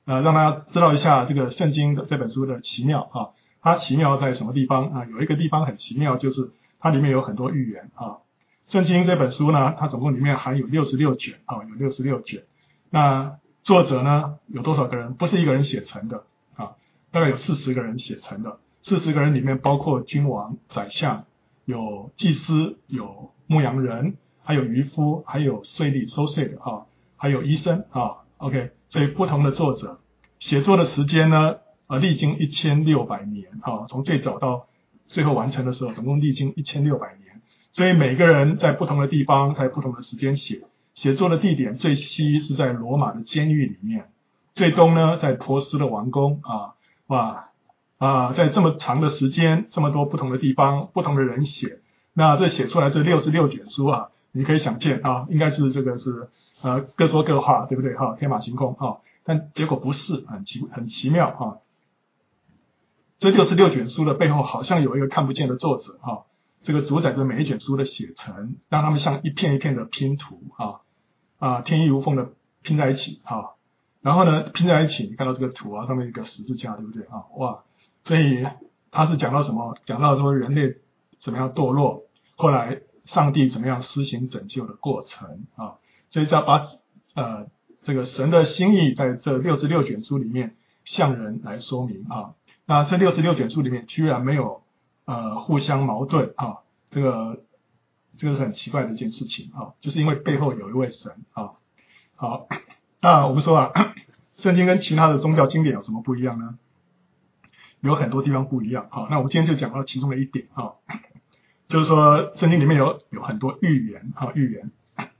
让大家知道一下这个圣经的这本书的奇妙啊。它奇妙在什么地方啊？有一个地方很奇妙，就是它里面有很多寓言啊。圣经这本书呢，它总共里面含有66卷啊，有66卷。那作者呢有多少个人？不是一个人写成的啊，大概有40个人写成的。40个人里面包括君王、宰相，有祭司，有牧羊人，还有渔夫，还有税吏收税的啊，还有医生啊。OK， 所以不同的作者写作的时间呢，历经1600年啊，从最早到最后完成的时候，总共历经1600年。所以每个人在不同的地方，在不同的时间写作的地点，最西是在罗马的监狱里面，最东呢在波斯的王宫在这么长的时间，这么多不同的地方，不同的人写，那这写出来这66卷书啊，你可以想见啊，应该是这个是各说各话，对不对哈？天马行空啊，但结果不是，很奇妙啊。这66卷书的背后好像有一个看不见的作者啊，这个主宰着每一卷书的写成，让他们像一片一片的拼图天衣无缝的拼在一起啊。然后呢，拼在一起，你看到这个图啊，上面一个十字架，对不对啊？哇！所以他是讲到什么？讲到说人类怎么样堕落，后来上帝怎么样施行拯救的过程啊。所以要把这个神的心意在这66卷书里面向人来说明啊。那这66卷书里面居然没有互相矛盾啊，这个是很奇怪的一件事情啊，就是因为背后有一位神啊。好，那我们说圣经跟其他的宗教经典有什么不一样呢？有很多地方不一样啊。那我们今天就讲到其中的一点啊，就是说圣经里面有很多预言啊，预言。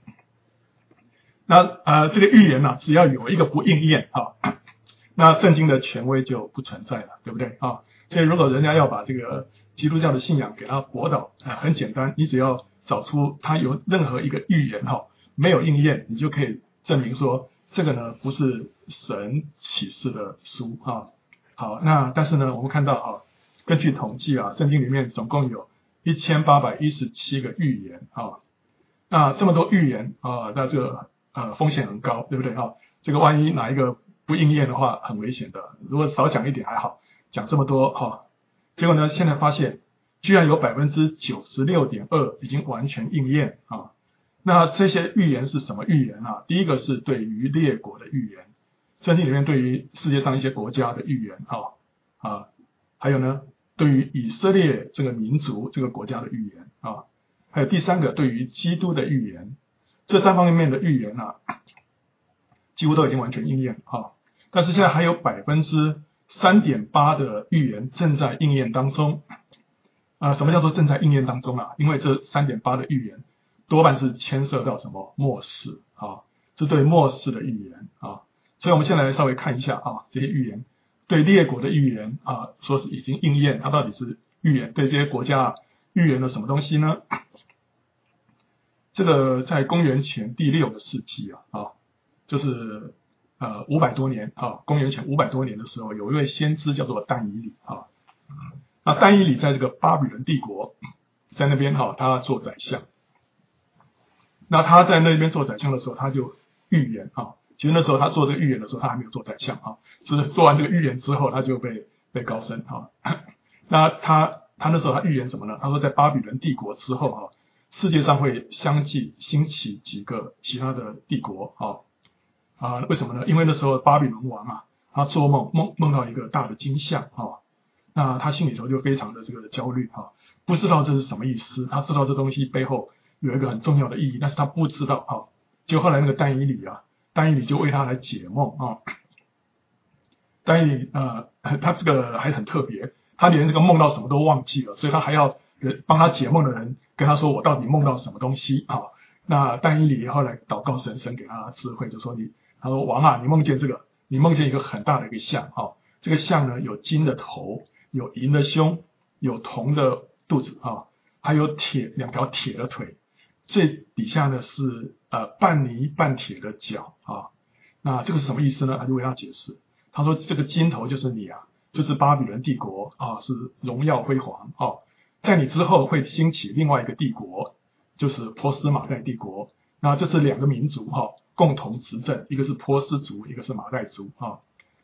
那这个预言呢，只要有一个不应验啊，那圣经的权威就不存在了，对不对啊？所以如果人家要把这个基督教的信仰给它驳倒很简单，你只要找出它有任何一个预言没有应验，你就可以证明说这个呢不是神启示的书啊。好，那但是呢，我们看到根据统计圣经里面总共有1817个预言啊。那这么多预言那这个风险很高，对不对这个万一哪一个不应验的话，很危险的。如果少讲一点还好，讲这么多结果呢，现在发现居然有 96.2% 已经完全应验啊。那这些预言是什么预言啊？第一个是对于列国的预言，圣经里面对于世界上一些国家的预言还有呢，对于以色列这个民族这个国家的预言还有第三个对于基督的预言。这三方面的预言几乎都已经完全应验但是现在还有 3.8% 的预言正在应验当中什么叫做正在应验当中因为这 3.8% 的预言多半是牵涉到什么末世是对末世的预言所以我们先来稍微看一下这些预言。对列国的预言说是已经应验，它到底是预言对这些国家预言了什么东西呢？这个在公元前第6个世纪就是500多年公元前500多年的时候，有一位先知叫做但以理那但以理在这个巴比伦帝国，在那边他做宰相。那他在那边做宰相的时候，他就预言其实那时候他做这个预言的时候，他还没有做宰相是做完这个预言之后，他就被高升那他那时候他预言什么呢？他说在巴比伦帝国之后世界上会相继兴起几个其他的帝国为什么呢？因为那时候巴比伦王他做梦到一个大的金像那他心里头就非常的这个焦虑不知道这是什么意思。他知道这东西背后有一个很重要的意义，但是他不知道就后来那个但以理就为他来解梦但以理他这个还很特别，他连这个梦到什么都忘记了，所以他还要帮他解梦的人跟他说我到底梦到什么东西那但以理后来祷告神给他智慧，就说他说王你梦见这个，你梦见一个很大的一个像这个像呢有金的头，有银的胸，有铜的肚子还有两条铁的腿，最底下呢是半泥半铁的脚那这个是什么意思呢？他就为他解释，他说这个金头就是你就是巴比伦帝国是荣耀辉煌在你之后会兴起另外一个帝国，就是波斯马代帝国。那这是两个民族共同执政，一个是波斯族，一个是马代族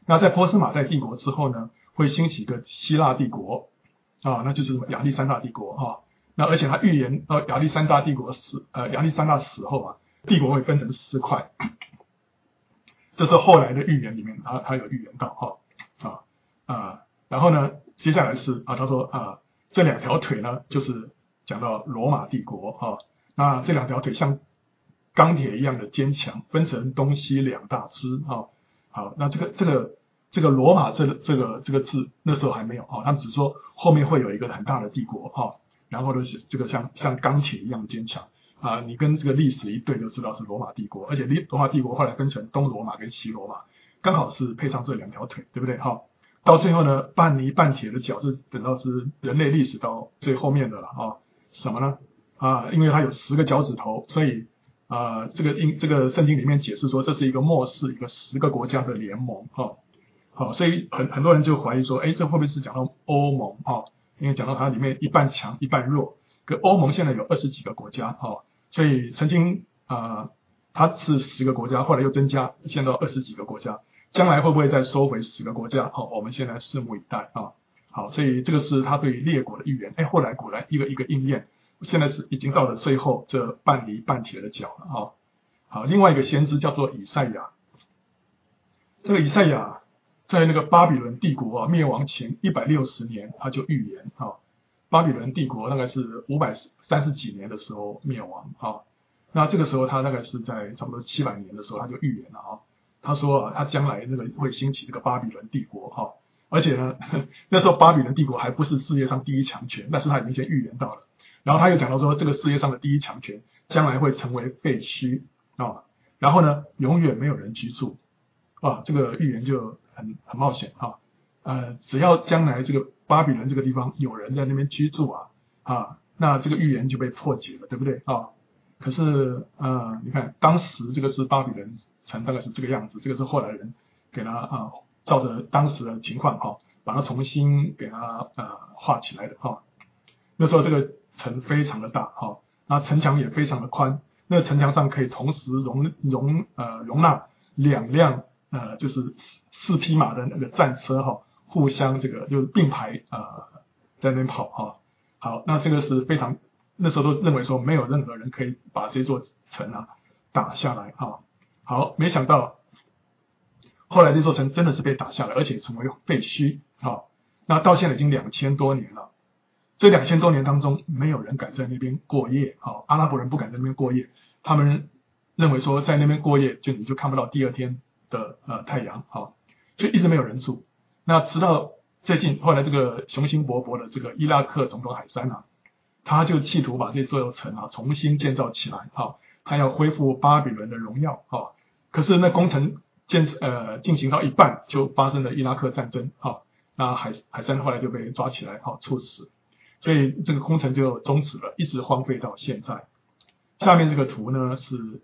那在波斯马代帝国之后呢，会兴起一个希腊帝国那就是亚历山大帝国那而且他预言到亚历山大死后帝国会分成4块，这是后来的预言里面他有预言到然后呢，接下来是他说这2条腿呢，就是讲到罗马帝国那这2条腿像钢铁一样的坚强，分成东西2大支好，那这个罗马这个字那时候还没有他只说后面会有一个很大的帝国然后呢这个像钢铁一样坚强你跟这个历史一对就知道是罗马帝国，而且罗马帝国后来分成东罗马跟西罗马，刚好是配上这2条腿，对不对到最后呢，半泥半铁的脚是等到是人类历史到最后面的了什么呢因为它有10个脚趾头，所以这个圣经里面解释说这是一个末世一个10个国家的联盟好，所以很多人就怀疑说这会不会是讲到欧盟因为讲到它里面一半强一半弱，可欧盟现在有20几个国家所以曾经它是10个国家，后来又增加现在到20几个国家，将来会不会再收回10个国家我们现在拭目以待好，所以这个是他对列国的预言后来果然一个一个应验，现在是已经到了最后这半泥半铁的脚了好，另外一个先知叫做以赛亚，这个以赛亚在那个巴比伦帝国灭亡前160年他就预言巴比伦帝国大概是530几年的时候灭亡那这个时候他大概是在差不多700年的时候他就预言了他说他将来那个会兴起这个巴比伦帝国而且呢那时候巴比伦帝国还不是世界上第一强权，但是他已经先预言到了，然后他又讲到说这个世界上的第一强权将来会成为废墟然后呢永远没有人居住这个预言就很冒险只要将来这个巴比伦这个地方有人在那边居住那这个预言就被破解了，对不对可是你看当时这个是巴比伦城大概是这个样子，这个是后来人给他照着当时的情况把它重新给它画起来的那时候这个城非常的大那城墙也非常的宽，那个城墙上可以同时容纳2辆就是4匹马的那个战车互相这个就是并排在那边跑好，那这个是非常那时候都认为说没有任何人可以把这座城打下来好，没想到后来这座城真的是被打下来，而且成为废墟那到现在已经2000多年了，这2000多年当中没有人敢在那边过夜阿拉伯人不敢在那边过夜，他们认为说在那边过夜你就看不到第2天的太阳所以一直没有人住。那直到最近后来这个雄心勃勃的这个伊拉克总统海珊他就企图把这座城重新建造起来他要恢复巴比伦的荣耀可是那工程进行到一半就发生了伊拉克战争那海珊后来就被抓起来处死，所以这个工程就终止了，一直荒废到现在。下面这个图呢是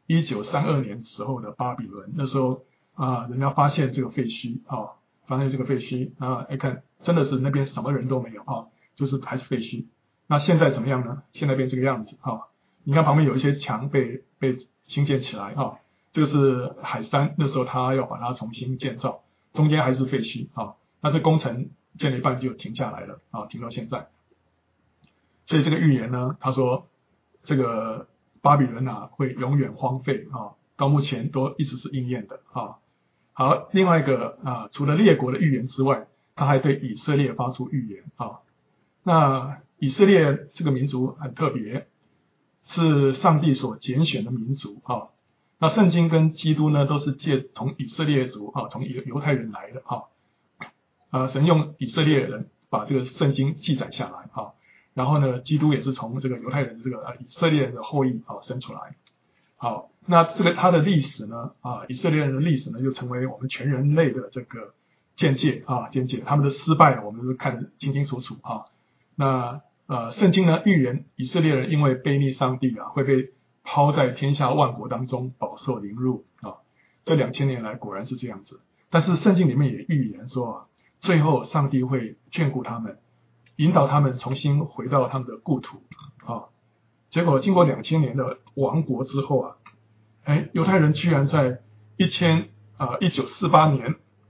1932年时候的巴比伦，那时候人家发现这个废墟发现这个废墟看真的是那边什么人都没有就是还是废墟。那现在怎么样呢？现在变这个样子你看旁边有一些墙被新建起来这个是海珊那时候他要把它重新建造，中间还是废墟那这工程建了一半就停下来了停到现在。所以这个预言呢，他说这个巴比伦会永远荒废到目前都一直是应验的好，另外一个除了列国的预言之外，他还对以色列发出预言那以色列这个民族很特别，是上帝所拣选的民族那圣经跟基督呢都是从以色列族从犹太人来的神用以色列人把这个圣经记载下来然后呢基督也是从这个犹太人这个以色列人的后裔生出来好，那这个他的历史呢以色列人的历史呢就成为我们全人类的这个见解他们的失败我们都看得清清楚楚那圣经呢预言以色列人因为悖逆上帝会被抛在天下万国当中饱受凌辱这2000年来果然是这样子。但是圣经里面也预言说最后上帝会眷顾他们，引导他们重新回到他们的故土结果经过2000年的亡国之后犹太人居然在1948年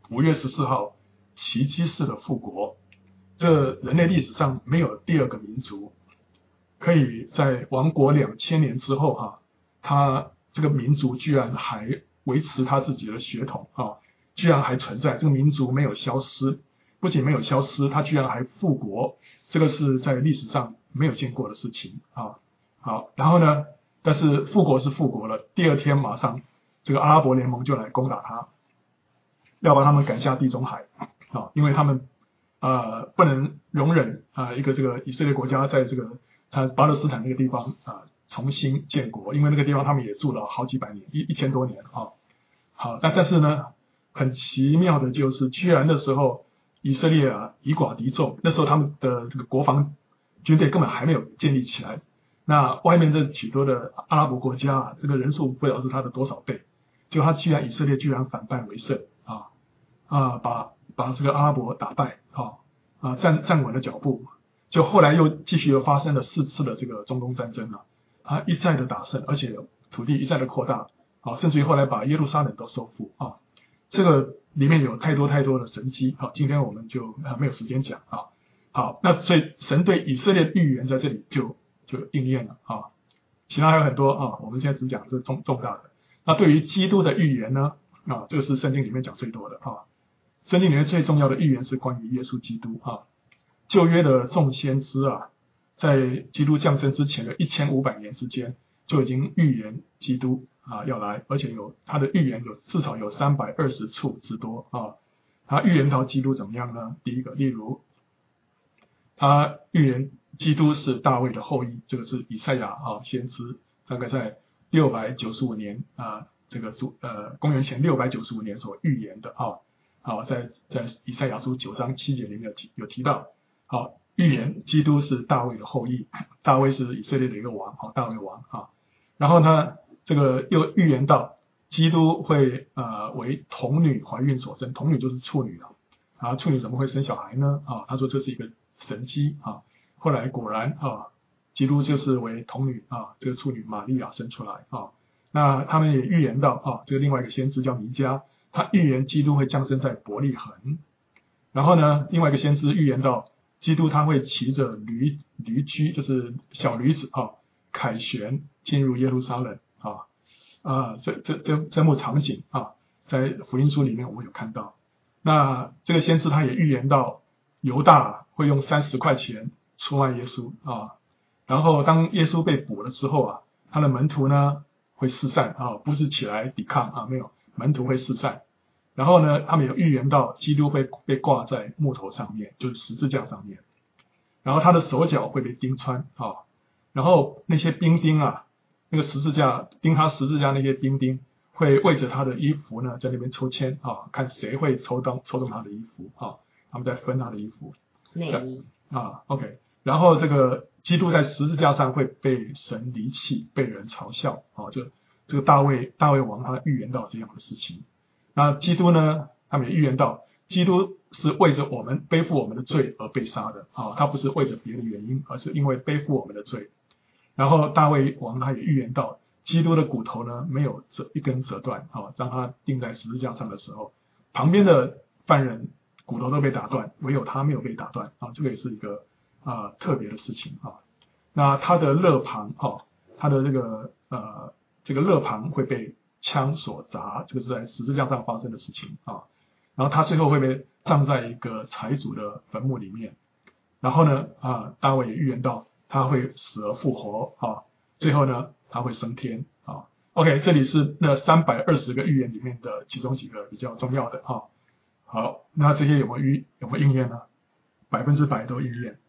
5月14号奇迹式的复活。这人类历史上没有第二个民族可以在亡国2000年之后他这个民族居然还维持他自己的血统居然还存在，这个民族没有消失，不仅没有消失，他居然还复国，这个是在历史上没有见过的事情好，然后呢，但是复国是复国了，第二天马上这个阿拉伯联盟就来攻打他，要把他们赶下地中海因为他们不能容忍一个这个以色列国家在这个巴勒斯坦那个地方重新建国，因为那个地方他们也住了好几百年，1000多年好，但是呢，很奇妙的就是，居然的时候以色列以寡敌众，那时候他们的这个国防军队根本还没有建立起来，那外面这许多的阿拉伯国家这个人数不知道是他的多少倍，就他以色列居然反败为胜把这个阿拉伯打败站稳了脚步，就后来又继续发生了4次的这个中东战争一再的打胜，而且土地一再的扩大甚至于后来把耶路撒冷都收复这个里面有太多的神迹今天我们就没有时间讲好，那所以神对以色列预言在这里就应验了其他还有很多我们现在只讲这重大的。那对于基督的预言呢这个是圣经里面讲最多的圣经里面最重要的预言是关于耶稣基督旧约的众先知在基督降生之前的1500年之间就已经预言基督要来，而且他的预言至少有320处之多他预言到基督怎么样呢？第一个，例如他预言基督是大卫的后裔，这个是以赛亚先知大概在695年这个公元前695年所预言的在以赛亚书9章7节里面有提到预言基督是大卫的后裔，大卫是以色列的一个王大卫王然后呢这个又预言到基督会为童女怀孕所生，童女就是处女处女怎么会生小孩呢他说这是一个神迹后来果然基督就是为童女这个处女玛利亚生出来那他们也预言到这个另外一个先知叫弥迦，他预言基督会降生在伯利恒。然后呢另外一个先知预言到基督他会骑着驴驹，就是小驴子凯旋进入耶路撒冷这幕场景在福音书里面我们有看到。那这个先知他也预言到犹大会用30块钱出卖耶稣然后当耶稣被捕了之后他的门徒呢会四散不是起来抵抗没有，门徒会四散。然后呢他们有预言到基督会被挂在木头上面，就是十字架上面，然后他的手脚会被钉穿然后那些兵丁那个十字架钉他十字架那些兵丁会为着他的衣服呢在那边抽签看谁会抽中他的衣服他们在分他的衣服内衣 OK。 然后这个基督在十字架上会被神离弃，被人嘲笑就这个大卫王他预言到这样的事情。那基督呢他们也预言到基督是为着我们背负我们的罪而被杀的他不是为着别的原因，而是因为背负我们的罪。然后大卫王他也预言到基督的骨头呢没有一根折断当他钉在十字架上的时候，旁边的犯人骨头都被打断，唯有他没有被打断这个也是一个特别的事情那他的肋旁他的这个肋旁会被枪所砸，这个是在十字架上发生的事情然后他最后会被葬在一个财主的坟墓里面。然后呢大卫也预言到他会死而复活最后呢他会升天OK。 这里是那320个预言里面的其中几个比较重要的好，那这些有没有应验呢？100%都应验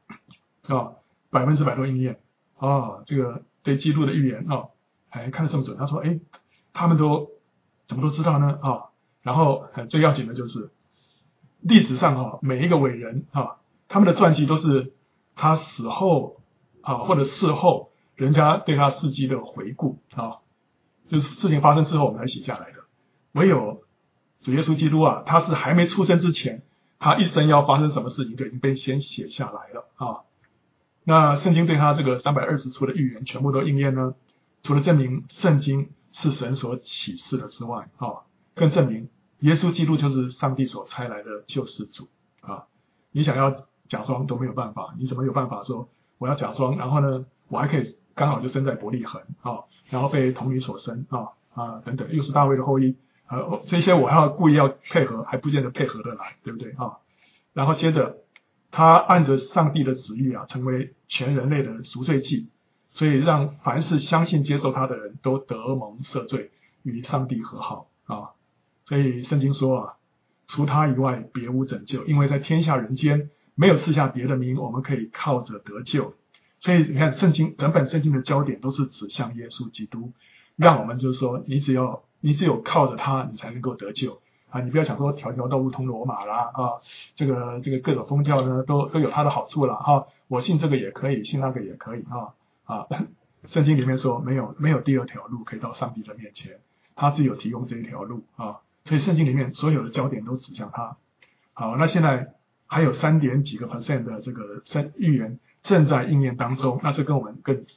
100%都应验这个对基督的预言看得这么准，他说他们都怎么都知道呢然后最要紧的就是历史上每一个伟人他们的传记都是他死后或者事后人家对他事迹的回顾就是事情发生之后我们才写下来的。唯有主耶稣基督他是还没出生之前，他一生要发生什么事情就已经被先写下来了那圣经对他这个320处的预言全部都应验呢，除了证明圣经是神所启示的之外更证明耶稣基督就是上帝所差来的救世主啊！你想要假装都没有办法，你怎么有办法说我要假装，然后呢，我还可以刚好就生在伯利恒啊，然后被童女所生等等，又是大卫的后裔这些我要故意要配合，还不见得配合得来，对不对啊？然后接着他按着上帝的旨意成为全人类的赎罪祭，所以让凡是相信接受他的人都得蒙赦罪，与上帝和好啊！所以圣经说除他以外别无拯救，因为在天下人间没有赐下别的名，我们可以靠着得救。所以你看整本圣经的焦点都是指向耶稣基督，让我们就是说你只有靠着他，你才能够得救你不要想说条条道路通罗马啦这个各种宗教呢都有它的好处啦我信这个也可以，信那个也可以圣经里面说没有第二条路可以到上帝的面前，他只有提供这一条路所以圣经里面所有的焦点都指向他。好，那现在还有3点几个%的这个预言正在应验当中，那这跟我们更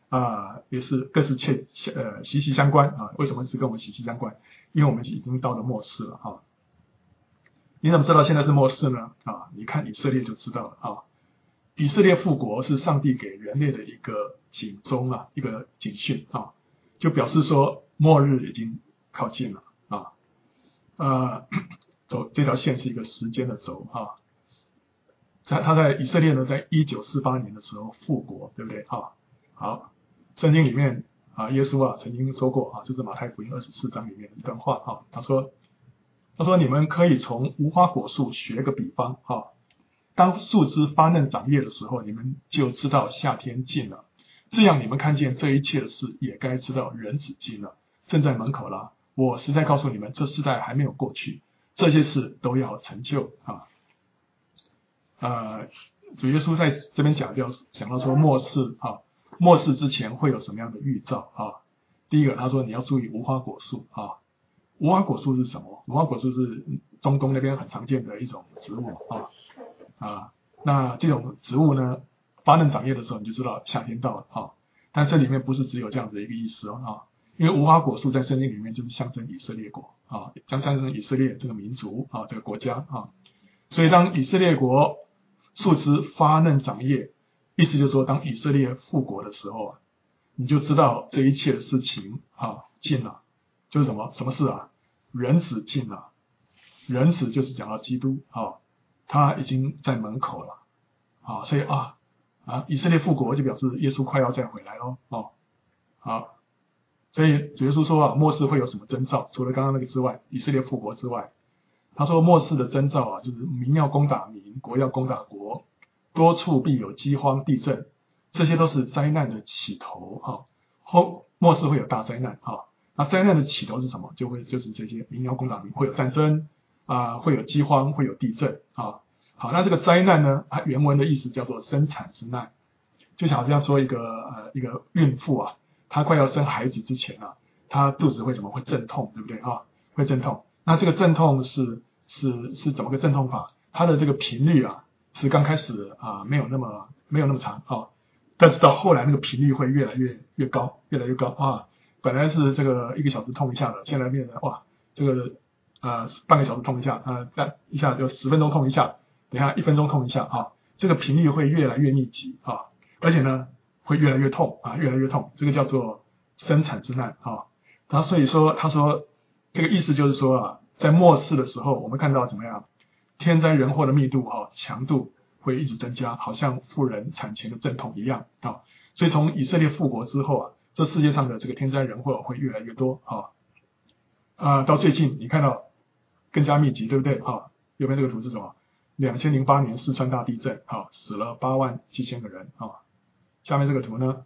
息息相关为什么是跟我们息息相关？因为我们已经到了末世了你怎么知道现在是末世呢？你看以色列就知道了以色列复国是上帝给人类的一个警钟一个警讯就表示说末日已经靠近了走这条线是一个时间的轴他在以色列呢，在1948年的时候复国，对不对好，圣经里面耶稣曾经说过就是马太福音24章里面的一段话他说你们可以从无花果树学个比方当树枝发嫩长叶的时候，你们就知道夏天近了，这样你们看见这一切的事，也该知道人子近了，正在门口了。我实在告诉你们，这世代还没有过去，这些事都要成就主耶稣在这边讲到说末世之前会有什么样的预兆第一个他说你要注意无花果树无花果树是什么？无花果树是中东那边很常见的一种植物那这种植物呢发嫩长叶的时候，你就知道夏天到了但这里面不是只有这样的一个意思因为无花果树在圣经里面就是象征以色列国象征以色列这个民族这个国家所以当以色列国树枝发嫩长叶，意思就是说当以色列复国的时候你就知道这一切的事情近了，就是什么事人子近了，人子就是讲到基督他已经在门口了所以以色列复国就表示耶稣快要再回来咯所以主耶稣说末世会有什么征兆？除了刚刚那个之外，以色列复国之外，他说末世的征兆就是民要攻打民，国要攻打国，多处必有饥荒地震，这些都是灾难的起头末世会有大灾难那灾难的起头是什么？就是这些民要攻打民，会有战争会有饥荒，会有地震好，那这个灾难呢原文的意思叫做生产之难，就好像说一个孕妇她快要生孩子之前她肚子会阵痛，对不对会阵痛。那这个阵痛是怎么个阵痛法？它的这个频率是刚开始没有那么长但是到后来那个频率会越来越高，越来越高本来是这个1个小时痛一下的，现在变成这个半个小时痛一下再一下就10分钟痛一下，等一下1分钟痛一下这个频率会越来越密集而且呢会越来越痛越来越痛，这个叫做生产之难所以说他说这个意思就是说在末世的时候，我们看到怎么样，天灾人祸的密度强度会一直增加，好像妇人产前的阵痛一样所以从以色列复国之后这世界上的这个天灾人祸会越来越多到最近你看到更加密集，对不对右边这个图是什么？2008年四川大地震死了87000个人下面这个图呢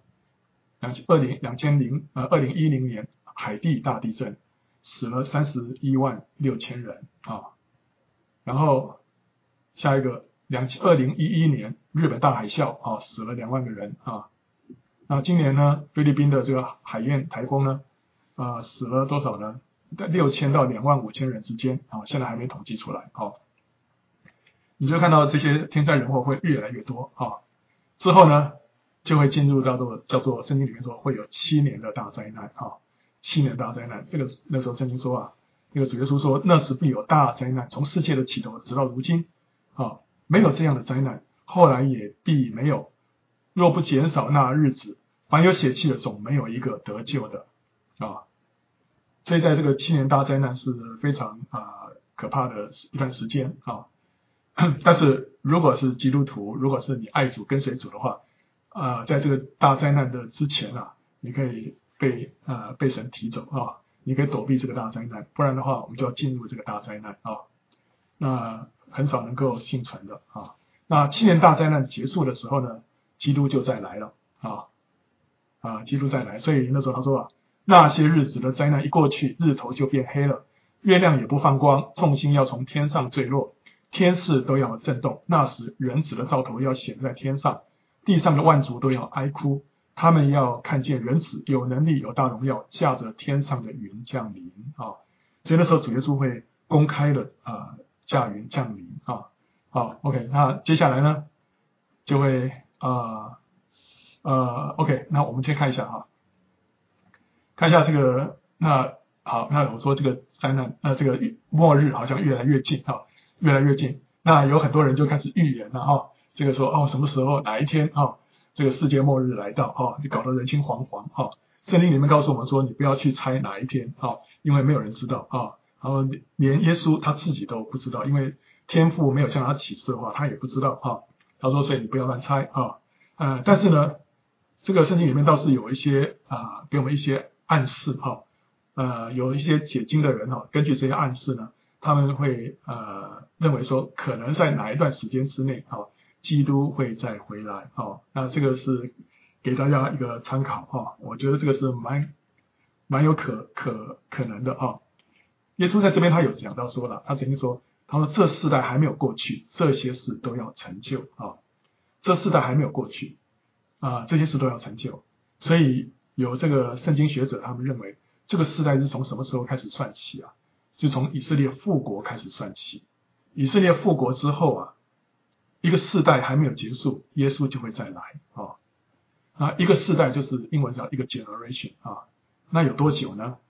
2010年海地大地震死了316000人然后下一个2011年日本大海啸死了2万个人那今年呢菲律宾的这个海燕台风呢死了多少呢？6000到25000人之间现在还没统计出来你就看到这些天灾人祸会越来越多之后呢就会进入叫做圣经里面说会有7年的大灾难7年大灾难，这个那时候圣经说这个主耶稣说，那时必有大灾难，从世界的起头直到如今，没有这样的灾难，后来也必没有。若不减少那日子，凡有血气的总没有一个得救的啊。所以在这个7年大灾难是非常可怕的一段时间啊。但是如果是基督徒，如果是你爱主跟随主的话，在这个大灾难的之前你可以被神提走你可以躲避这个大灾难，不然的话我们就要进入这个大灾难那很少能够幸存的那7年大灾难结束的时候呢，基督就再来了基督再来，所以那时候他说那些日子的灾难一过去，日头就变黑了，月亮也不放光，众星要从天上坠落，天势都要震动。那时人子的兆头要显在天上，地上的万族都要哀哭，他们要看见人子有能力有大荣耀，驾着天上的云降临所以那时候主耶稣会公开的驾云降临好 OK， 那接下来呢就会OK， 那我们先看一下看一下这个那好，那我说这个灾难这个末日好像越来越近越来越近。那有很多人就开始预言了这个说什么时候哪一天这个世界末日来到就搞得人心惶惶圣经里面告诉我们说，你不要去猜哪一天因为没有人知道然后连耶稣他自己都不知道，因为天父没有向他启示的话，他也不知道他说所以你不要乱猜但是呢，这个圣经里面倒是有一些给我们一些暗示有一些解经的人根据这些暗示呢，他们会认为说，可能在哪一段时间之内基督会再回来那这个是给大家一个参考我觉得这个是蛮有可能的耶稣在这边他有讲到说了，他曾经说，他说这世代还没有过去，这些事都要成就这世代还没有过去这些事都要成就。所以有这个圣经学者他们认为，这个世代是从什么时候开始算起就从以色列复国开始算起。以色列复国之后一个世代还没有结束，耶稣就会再来一个世代就是英文叫一个 generation 那有多久呢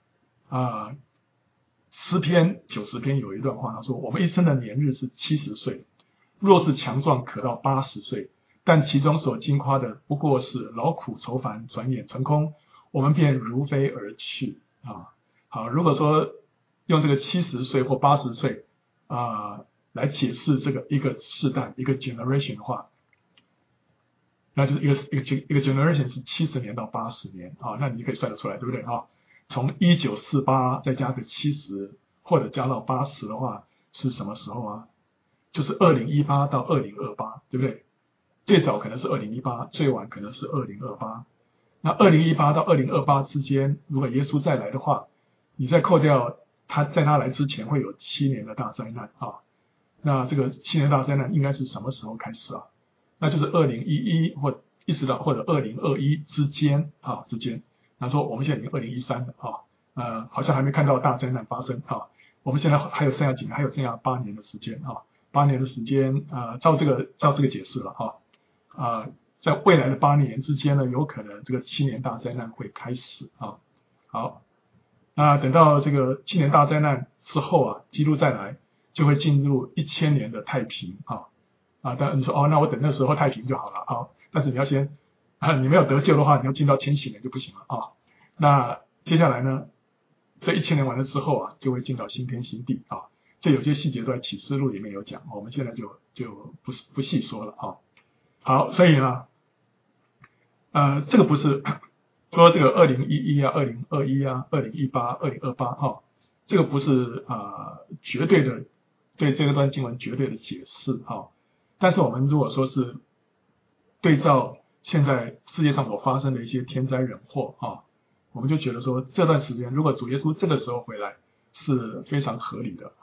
诗篇90篇有一段话，他说，我们一生的年日是70岁，若是强壮可到80岁，但其中所经夸的不过是劳苦愁烦，转眼成空，我们便如飞而去好，如果说用这个70岁或80岁来解释这个一个世代一个 generation 的话，那就是一个 generation 是70年到80年那你可以算得出来，对不对从1948再加个70或者加到80的话是什么时候就是2018到2028，对不对？最早可能是2018，最晚可能是2028。那2018到2028之间，如果耶稣再来的话，你再扣掉他来之前会有7年的大灾难那这个7年大灾难应该是什么时候开始那就是2011或一直到或者2021之间那说我们现在已经2013了好像还没看到大灾难发生我们现在还有剩下几年，还有剩下8年的时间8年的时间照这个解释了在未来的8年之间呢，有可能这个7年大灾难会开始好，那等到这个7年大灾难之后基督再来，就会进入1000年的太平当然你说那我等那时候太平就好了但是你要先你没有得救的话，你要进到千禧年就不行了那接下来呢，这1000年完了之后就会进到新天新地这有些细节都在启示录里面有讲，我们现在就不细说了好，所以呢这个不是说这个2011 2021 2018 2028这个不是绝对的对这段经文绝对的解释但是我们如果说是对照现在世界上所发生的一些天灾人祸我们就觉得说这段时间如果主耶稣这个时候回来是非常合理的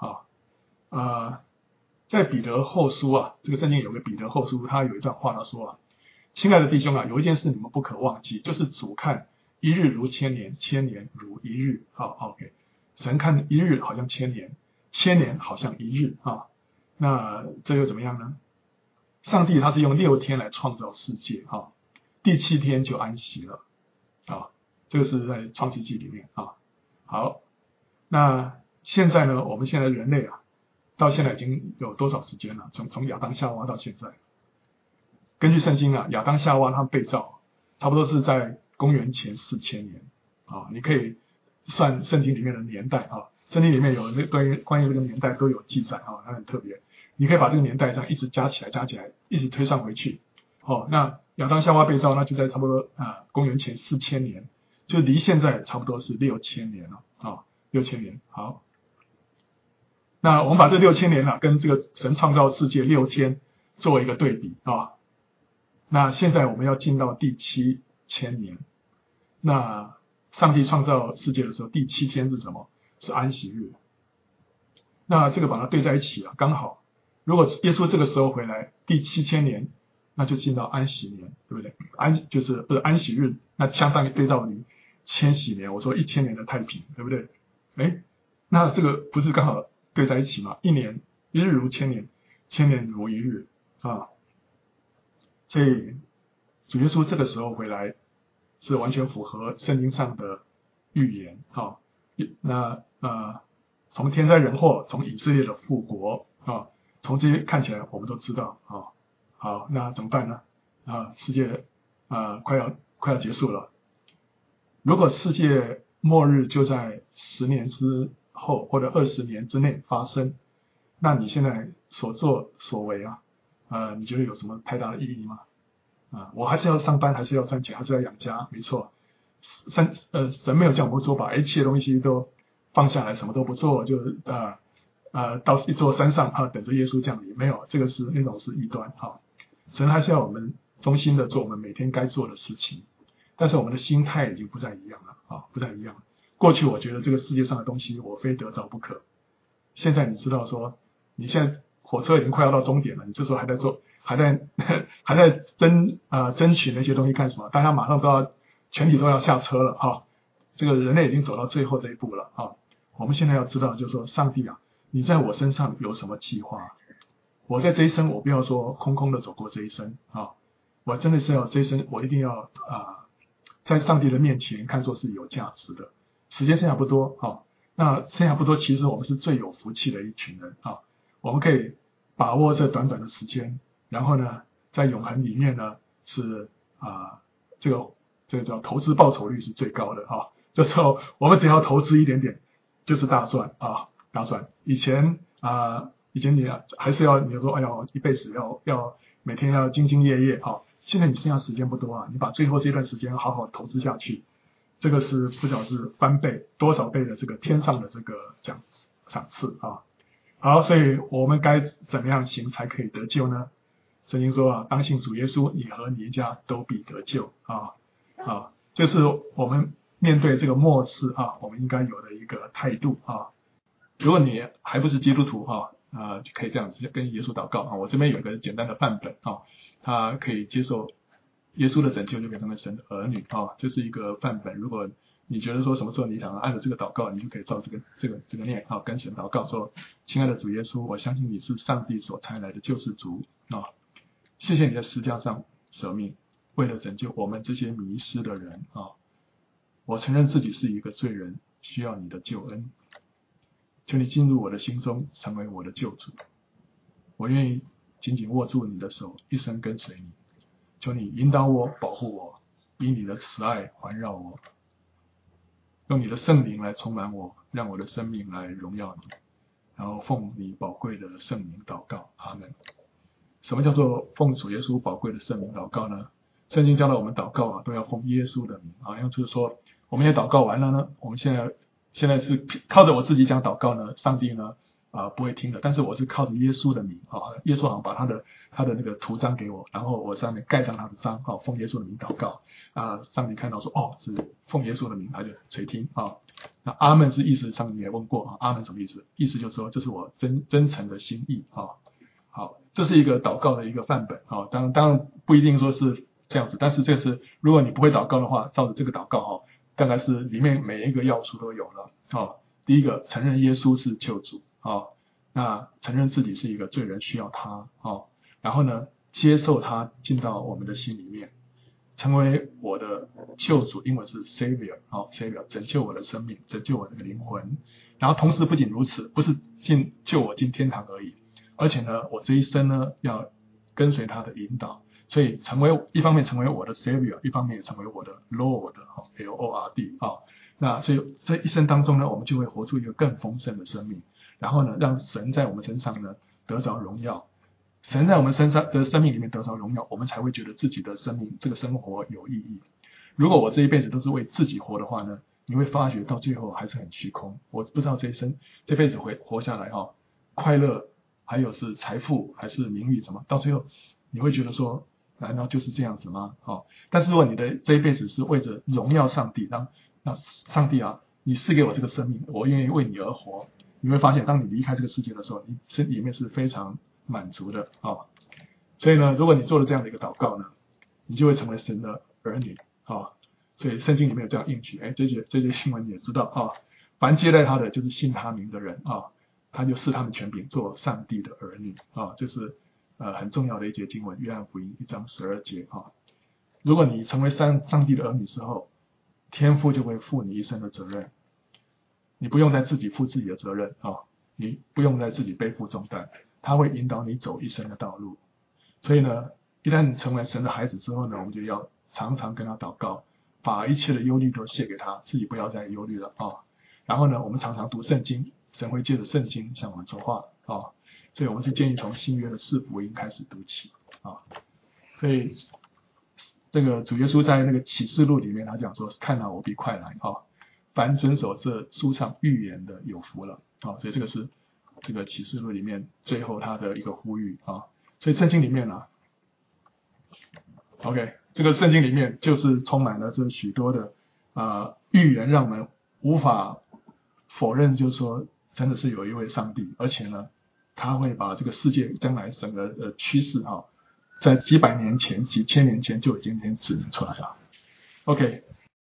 在彼得后书这个圣经有个彼得后书，他有一段话他说亲爱的弟兄有一件事你们不可忘记，就是主看一日如千年，千年如一日OK， 神看一日好像千年，千年好像一日那这又怎么样呢？上帝他是用6天来创造世界第7天就安息了这个是在创世纪里面好，那现在呢，我们现在人类啊，到现在已经有多少时间了？从亚当夏娃到现在，根据圣经啊，亚当夏娃他们被造，差不多是在公元前4000年啊。你可以算圣经里面的年代啊，圣经里面有关于这个年代都有记载啊，它很特别。你可以把这个年代这样一直加起来，一直推上回去。哦，那亚当夏娃被造，那就在差不多公元前4000年，就离现在差不多是6000年了啊，6000年。好，那我们把这6000年啊跟这个神创造世界6天作为一个对比啊。那现在我们要进到第7000年，那上帝创造世界的时候，第7天是什么？是安息日。那这个把它对在一起啊，刚好。如果耶稣这个时候回来，第7000年，那就进到安息年，对不对？不是安息日，那相当于对照于千禧年。我说1000年的太平，对不对？哎，那这个不是刚好对在一起吗？一日如千年，千年如一日啊。所以主耶稣这个时候回来，是完全符合圣经上的预言啊。那从天灾人祸，从以色列的复国啊，从这些看起来我们都知道啊。好，那怎么办呢？世界快要结束了。如果世界末日就在10年之后或者20年之内发生，那你现在所作所为你觉得有什么太大的意义吗？我还是要上班，还是要赚钱，还是要养家，没错。神没有叫我们说把一切东西都放下来，什么都不做，就到一座山上等着耶稣降临，没有，这个是那种是异端哈。神还是要我们忠心的做我们每天该做的事情，但是我们的心态已经不再一样了不再一样了。过去我觉得这个世界上的东西我非得着不可，现在你知道说，你现在火车已经快要到终点了，你这时候还在争取那些东西干什么？大家马上全体都要下车了哈。这个人类已经走到最后这一步了啊。我们现在要知道，就是说，上帝啊，你在我身上有什么计划？我在这一生，我不要说空空的走过这一生啊，我真的是要这一生，我一定要在上帝的面前看作是有价值的。时间剩下不多啊，那剩下不多，其实我们是最有福气的一群人啊。我们可以把握这短短的时间，然后呢，在永恒里面呢，是这个叫投资报酬率是最高的啊。这时候我们只要投资一点点，就是大赚啊，大赚。以前你还是要你说哎呀，一辈子要每天要兢兢业业啊。现在你剩下时间不多啊，你把最后这段时间好好投资下去，这个是不晓得是翻倍多少倍的这个天上的这个赏赐啊。好，所以我们该怎么样行才可以得救呢？圣经说当信主耶稣，你和你一家都必得救这是我们面对这个末世我们应该有的一个态度如果你还不是基督徒就可以这样子跟耶稣祷告我这边有一个简单的范本他可以接受耶稣的拯救，就变成了神的儿女这是一个范本。如果你觉得说什么时候你想按照这个祷告，你就可以照这个念跟神祷告说：亲爱的主耶稣，我相信你是上帝所差来的救世主谢谢你在十字架上舍命，为了拯救我们这些迷失的人我承认自己是一个罪人，需要你的救恩，求你进入我的心中，成为我的救主。我愿意紧紧握住你的手，一生跟随你。求你引导我，保护我，以你的慈爱环绕我，用你的圣灵来充满我，让我的生命来荣耀你。然后奉你宝贵的圣名祷告，阿们。什么叫做奉主耶稣宝贵的圣名祷告呢？圣经教导我们祷告都要奉耶稣的名像就是说我们也祷告完了呢，我们现在是靠着我自己讲祷告呢，上帝呢不会听的，但是我是靠着耶稣的名耶稣好像把他的那个图章给我，然后我上面盖上他的章奉耶稣的名祷告上帝看到说是奉耶稣的名，他就垂听那阿们是意思上你也问过阿们什么意思？意思就是说这是我真诚的心意好，这是一个祷告的一个范本当然不一定说是这样子，但是这是如果你不会祷告的话，照着这个祷告大概是里面每一个要素都有了第一个，承认耶稣是救主那承认自己是一个罪人，需要他然后呢，接受他进到我们的心里面。 成为我的救主，英文是 Savior， Savior 拯救我的生命，拯救我的灵魂。然后同时不仅如此，不是救我进天堂而已，而且呢，我这一生呢要跟随他的引导，所以一方面成为我的 Savior， 一方面也成为我的 Lord，Lord 那所以这一生当中呢，我们就会活出一个更丰盛的生命，然后呢，让神在我们身上呢得着荣耀。神在我们身上的生命里面得着荣耀，我们才会觉得自己的生命这个生活有意义。如果我这一辈子都是为自己活的话呢，你会发觉到最后还是很虚空。我不知道这辈子活下来快乐还有是财富还是名誉什么，到最后你会觉得说，难道就是这样子吗？但是如果你的这一辈子是为着荣耀上帝，那上帝啊，你赐给我这个生命，我愿意为你而活，你会发现当你离开这个世界的时候，你身体里面是非常满足的所以呢，如果你做了这样的一个祷告呢，你就会成为神的儿女所以圣经里面有这样应许，这些新闻你也知道凡接待他的就是信他名的人他就赐他们权柄做上帝的儿女这是很重要的一节经文，约翰福音1章12节如果你成为上帝的儿女之后，天父就会负你一生的责任，你不用再自己负自己的责任你不用再自己背负重担，他会引导你走一生的道路。所以呢，一旦你成为神的孩子之后呢，我们就要常常跟他祷告，把一切的忧虑都卸给他，自己不要再忧虑了然后呢，我们常常读圣经，神会借着圣经向我们说话所以我们是建议从新约的4福音开始读起所以这个主耶稣在那个启示录里面他讲说，看哪我必快来凡遵守这书上预言的有福了所以这个是这个启示录里面最后他的一个呼吁所以圣经里面OK， 这个圣经里面就是充满了这许多的预言，让我们无法否认，就是说真的是有一位上帝，而且呢，他会把这个世界将来整个趋势在几百年前、几千年前就已经指明出来了。OK，